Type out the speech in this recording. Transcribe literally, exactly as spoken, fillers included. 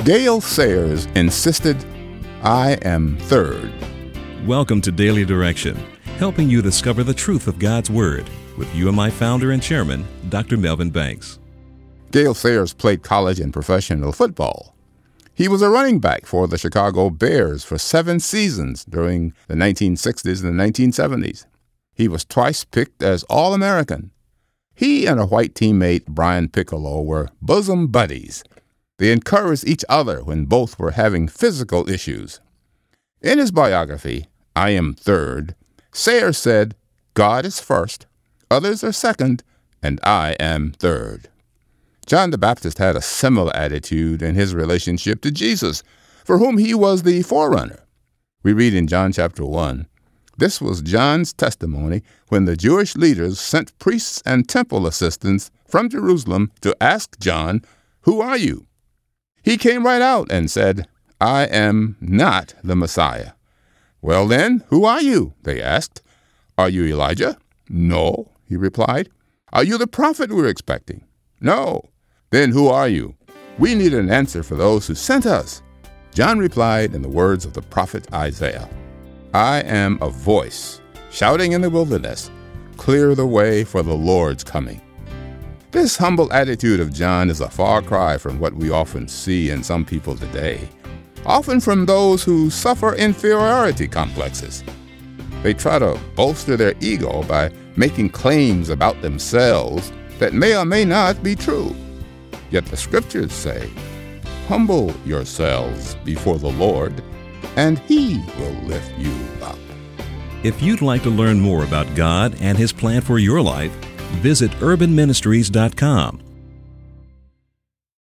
Gale Sayers insisted, "I am third." Welcome to Daily Direction, helping you discover the truth of God's Word with U M I founder and chairman, Doctor Melvin Banks. Gale Sayers played college and professional football. He was a running back for the Chicago Bears for seven seasons during the nineteen sixties and the nineteen seventies. He was twice picked as All-American. He and a white teammate, Brian Piccolo, were bosom buddies. They encouraged each other when both were having physical issues. In his biography, "I Am Third," Sayers said, "God is first, others are second, and I am third." John the Baptist had a similar attitude in his relationship to Jesus, for whom he was the forerunner. We read in John chapter one, "This was John's testimony when the Jewish leaders sent priests and temple assistants from Jerusalem to ask John, 'Who are you?' He came right out and said, 'I am not the Messiah.' 'Well then, who are you?' they asked. 'Are you Elijah?' 'No,' he replied. 'Are you the prophet we're expecting?' 'No.' 'Then who are you? We need an answer for those who sent us.' John replied in the words of the prophet Isaiah, 'I am a voice shouting in the wilderness, clear the way for the Lord's coming.'" This humble attitude of John is a far cry from what we often see in some people today, often from those who suffer inferiority complexes. They try to bolster their ego by making claims about themselves that may or may not be true. Yet the scriptures say, "Humble yourselves before the Lord, and He will lift you up." If you'd like to learn more about God and His plan for your life, visit urban ministries dot com